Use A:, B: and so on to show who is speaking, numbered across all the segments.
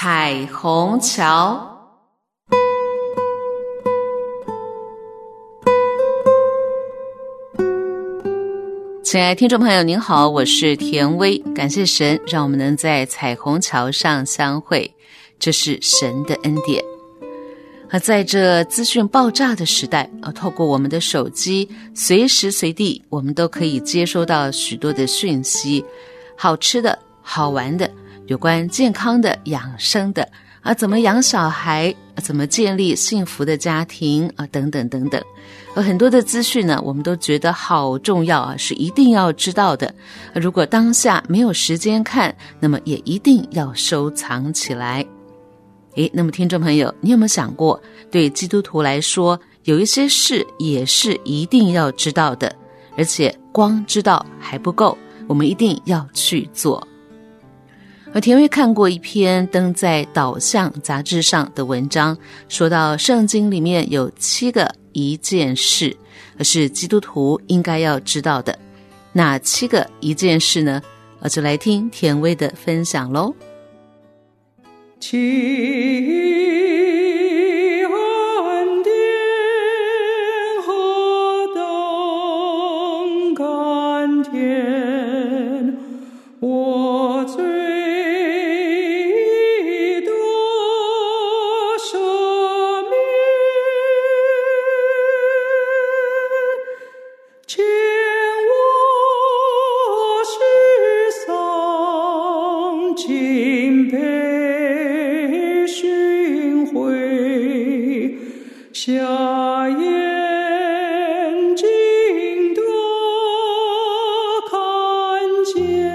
A: 彩虹桥。亲爱的听众朋友您好，我是田薇，感谢神让我们能在彩虹桥上相会，这是神的恩典。在这资讯爆炸的时代，透过我们的手机，随时随地我们都可以接收到许多的讯息，好吃的、好玩的，有关健康的、养生的，怎么养小孩，怎么建立幸福的家庭，等等等等。很多的资讯呢，我们都觉得好重要，是一定要知道的。如果当下没有时间看，那么也一定要收藏起来。那么听众朋友，你有没有想过，对基督徒来说，有一些事也是一定要知道的，而且光知道还不够，我们一定要去做。田薇看过一篇登在导向杂志上的文章，说到圣经里面有7个一件事，是基督徒应该要知道的。哪7个一件事呢？就来听田薇的分享咯。
B: 起恩典何等甘甜，我罪得赦免，牵我世上敬佩瞎眼睛的看见。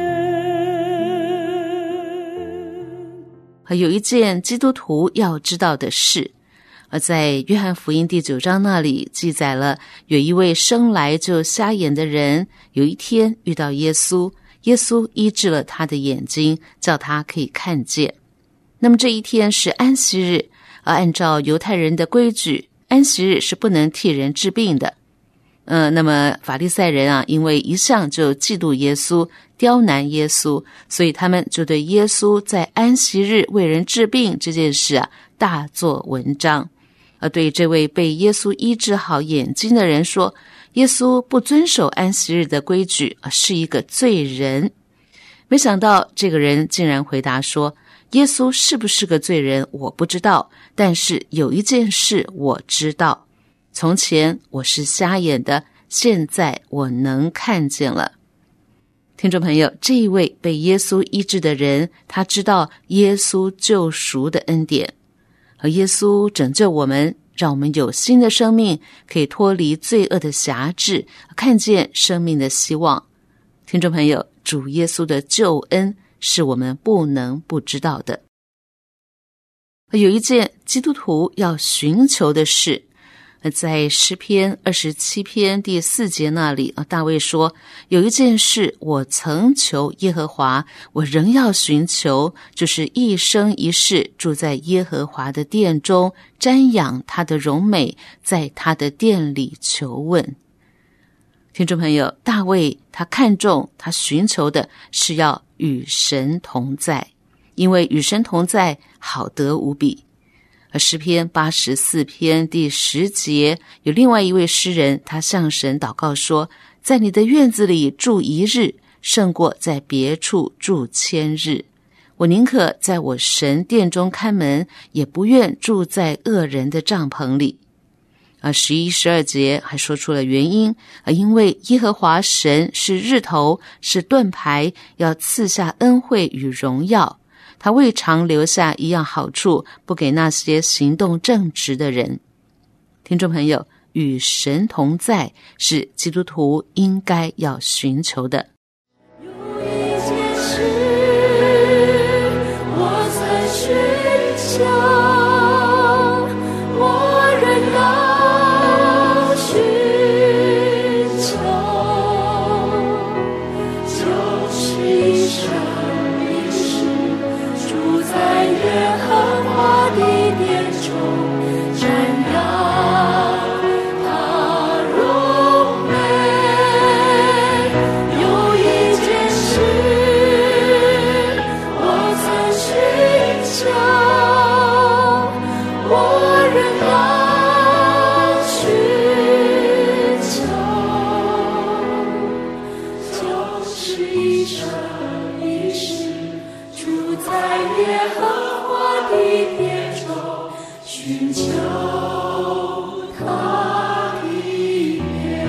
A: 有一件基督徒要知道的事，在约翰福音第9章那里记载了，有一位生来就瞎眼的人，有一天遇到耶稣，耶稣医治了他的眼睛，叫他可以看见。那么这一天是安息日，按照犹太人的规矩，安息日是不能替人治病的。那么法利赛人因为一向就嫉妒耶稣，刁难耶稣，所以他们就对耶稣在安息日为人治病这件事大做文章。对这位被耶稣医治好眼睛的人说，耶稣不遵守安息日的规矩，是一个罪人。没想到这个人竟然回答说，耶稣是不是个罪人我不知道，但是有一件事我知道，从前我是瞎眼的，现在我能看见了。听众朋友，这一位被耶稣医治的人，他知道耶稣救赎的恩典，而耶稣拯救我们，让我们有新的生命，可以脱离罪恶的辖制，看见生命的希望。听众朋友，主耶稣的救恩是我们不能不知道的。有一件基督徒要寻求的事，在诗篇27篇第4节那里，大卫说，有一件事我曾求耶和华，我仍要寻求，就是一生一世住在耶和华的殿中，瞻仰他的荣美，在他的殿里求问。听众朋友，大卫他看重，他寻求的是要与神同在，因为与神同在好得无比。而诗篇84篇第10节，有另外一位诗人，他向神祷告说，在你的院子里住1日，胜过在别处住1000日。我宁可在我神殿中看门，也不愿住在恶人的帐篷里。11、12节还说出了原因，因为耶和华神是日头，是盾牌，要赐下恩惠与荣耀，他未尝留下一样好处，不给那些行动正直的人。听众朋友，与神同在是基督徒应该要寻求的。
B: 有一件事我在寻求，有一件事我曾寻叫，我仍要去叫，就是一生一世，住在耶和华的殿中，寻求他的面。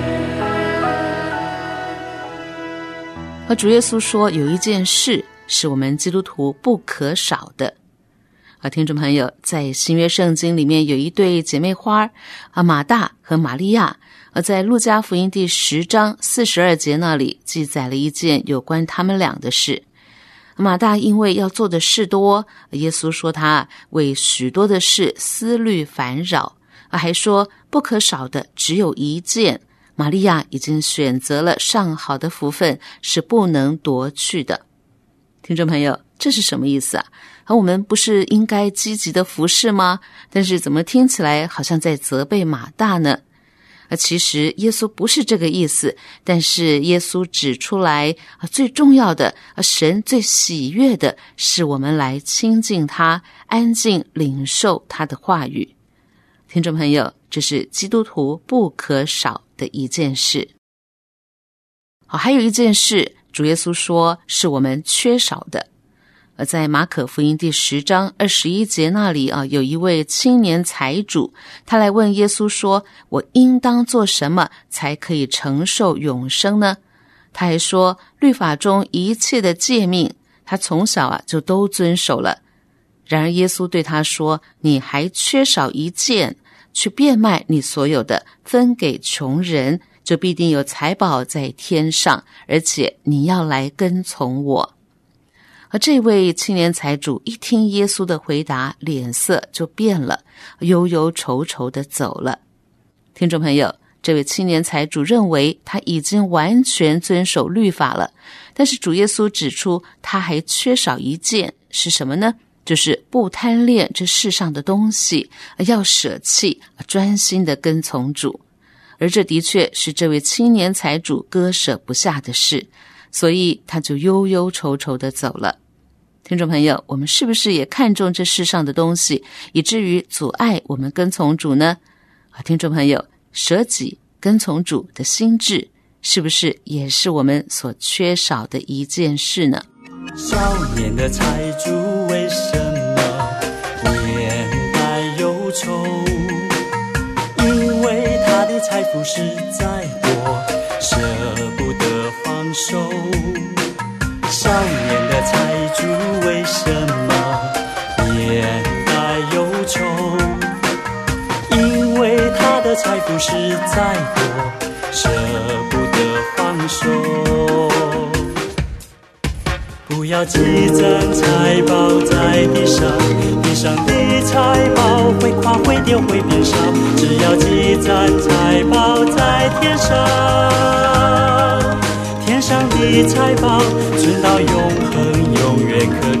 A: 而主耶稣说，有一件事是我们基督徒不可少的。听众朋友，在新约圣经里面有一对姐妹花马大和玛利亚，在路加福音第10章42节那里记载了一件有关他们俩的事。马大因为要做的事多，耶稣说他为许多的事思虑烦扰，还说不可少的只有一件，玛利亚已经选择了上好的福分，是不能夺去的。听众朋友，这是什么意思啊？我们不是应该积极的服侍吗？但是怎么听起来好像在责备马大呢？其实耶稣不是这个意思，但是耶稣指出来最重要的，神最喜悦的是我们来亲近他，安静领受他的话语。听众朋友，这是基督徒不可少的一件事。还有一件事，主耶稣说是我们缺少的。在马可福音第10章21节那里有一位青年财主，他来问耶稣说，我应当做什么才可以承受永生呢？他还说，律法中一切的诫命，他从小就都遵守了。然而耶稣对他说，你还缺少一件，去变卖你所有的，分给穷人，就必定有财宝在天上，而且你要来跟从我。而这位青年财主一听耶稣的回答，脸色就变了，忧忧愁愁地走了。听众朋友，这位青年财主认为他已经完全遵守律法了，但是主耶稣指出他还缺少一件，是什么呢？就是不贪恋这世上的东西，要舍弃，专心的跟从主。而这的确是这位青年财主割舍不下的事，所以他就忧忧愁愁地走了。听众朋友，我们是不是也看重这世上的东西，以至于阻碍我们跟从主呢？听众朋友，舍己跟从主的心志，是不是也是我们所缺少的一件事呢？
C: 少年的财主为什么面带忧愁？因为他的财富实在多，舍不得放手。少年的财主为什么面带忧愁？因为他的财富实在多，舍不得放手。不要积攒财宝在地上，地上的财宝会垮会丢会变少，只要积攒财宝在天上，天上的财宝存到永恒，永远可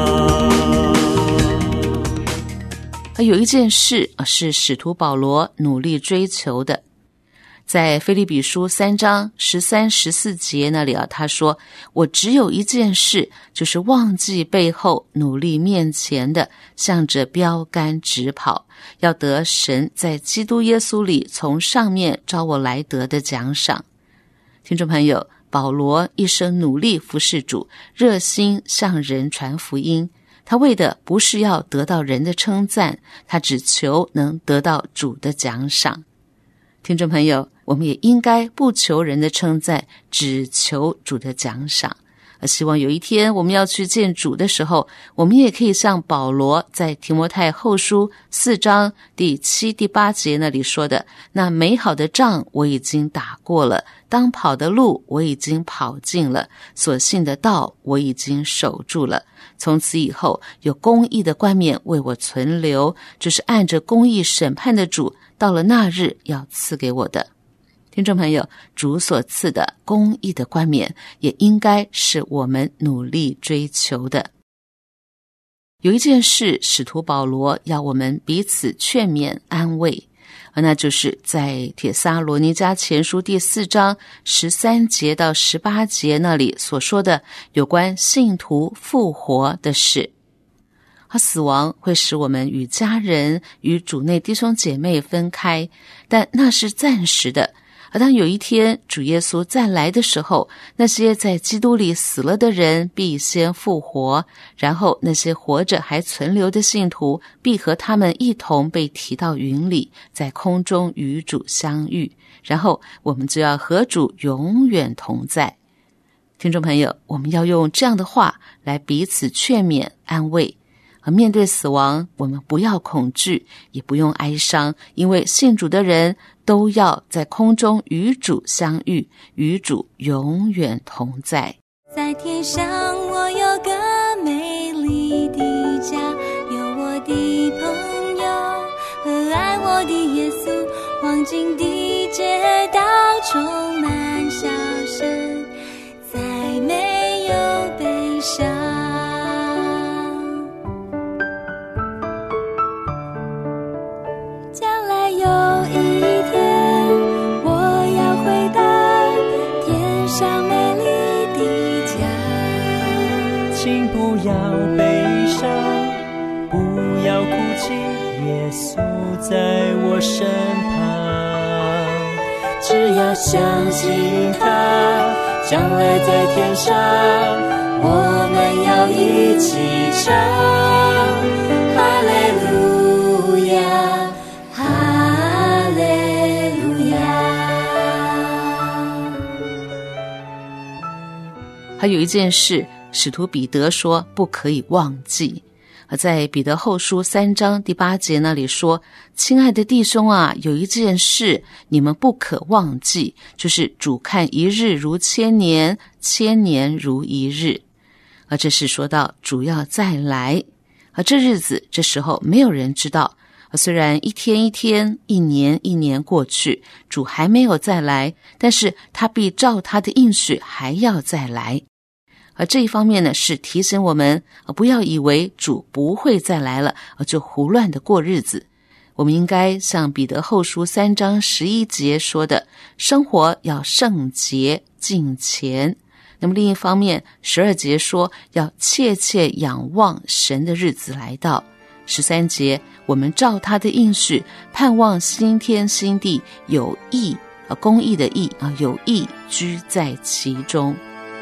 C: 靠。
A: 有一件事是使徒保罗努力追求的。在腓立比书3章13、14节那里他说，我只有一件事，就是忘记背后，努力面前的，向着标杆直跑，要得神在基督耶稣里从上面召我来得的奖赏。听众朋友，保罗一生努力服侍主，热心向人传福音，他为的不是要得到人的称赞，他只求能得到主的奖赏。听众朋友，我们也应该不求人的称赞，只求主的奖赏。希望有一天我们要去见主的时候，我们也可以像保罗在提摩太后书4章第7、第8节那里说的，那美好的仗我已经打过了，当跑的路我已经跑尽了，所信的道我已经守住了，从此以后有公义的冠冕为我存留，就是按着公义审判的主到了那日要赐给我的。听众朋友，主所赐的公义的冠冕也应该是我们努力追求的。有一件事，使徒保罗要我们彼此劝勉安慰，那就是在帖撒罗尼迦前书第4章13节到18节那里所说的有关信徒复活的事。 死亡会使我们与家人、与主内弟兄姐妹分开，但那是暂时的。而当有一天主耶稣再来的时候，那些在基督里死了的人必先复活，然后那些活着还存留的信徒必和他们一同被提到云里，在空中与主相遇，然后我们就要和主永远同在。听众朋友，我们要用这样的话来彼此劝勉安慰。面对死亡，我们不要恐惧，也不用哀伤，因为信主的人都要在空中与主相遇，与主永远同在。
B: 在天上我有个美丽的家，有我的朋友和爱我的耶稣，黄金的街道充满笑声，再没有悲伤。将来有一天我要回到天上美丽的家，
C: 请不要悲伤，不要哭泣，耶稣在我身旁。只要相信他，将来在天上我们要一起唱哈利路亚，哈利路亚。
A: 还有一件事，使徒彼得说不可以忘记。在彼得后书3章第8节那里说，亲爱的弟兄啊，有一件事你们不可忘记，就是主看一日如千年，千年如一日。这是说到主要再来。这日子这时候没有人知道，虽然一天一天，一年一年过去，主还没有再来，但是他必照他的应许还要再来。而这一方面呢，是提醒我们不要以为主不会再来了就胡乱的过日子。我们应该像彼得后书3章11节说的，生活要圣洁敬虔。那么另一方面12节说要切切仰望神的日子来到。13节我们照他的应许盼望新天新地，有义公义的义有义居在其中。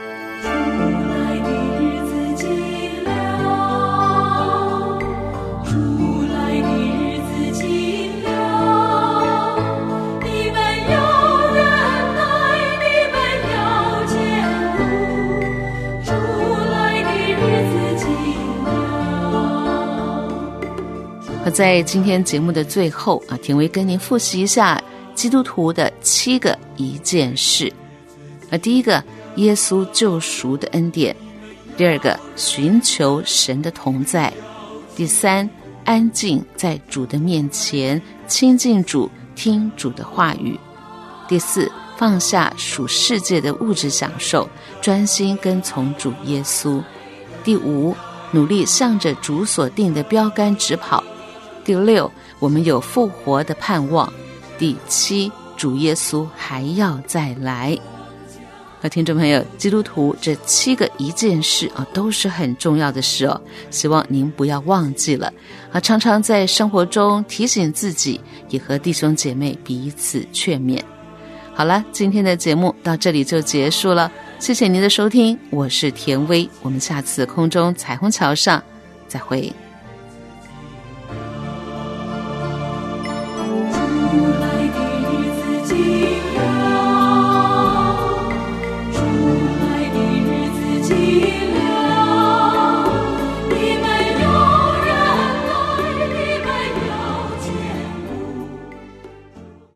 A: 在今天节目的最后田薇跟您复习一下基督徒的7个一件事。第一个，耶稣救赎的恩典；第二个，寻求神的同在；第三，安静在主的面前，亲近主，听主的话语；第四，放下属世界的物质享受，专心跟从主耶稣；第五，努力向着主所定的标杆直跑；第六，我们有复活的盼望；第七，主耶稣还要再来。听众朋友，基督徒这7个一件事都是很重要的事希望您不要忘记了常常在生活中提醒自己，也和弟兄姐妹彼此劝勉。好了，今天的节目到这里就结束了，谢谢您的收听，我是田薇，我们下次空中彩虹桥上再会。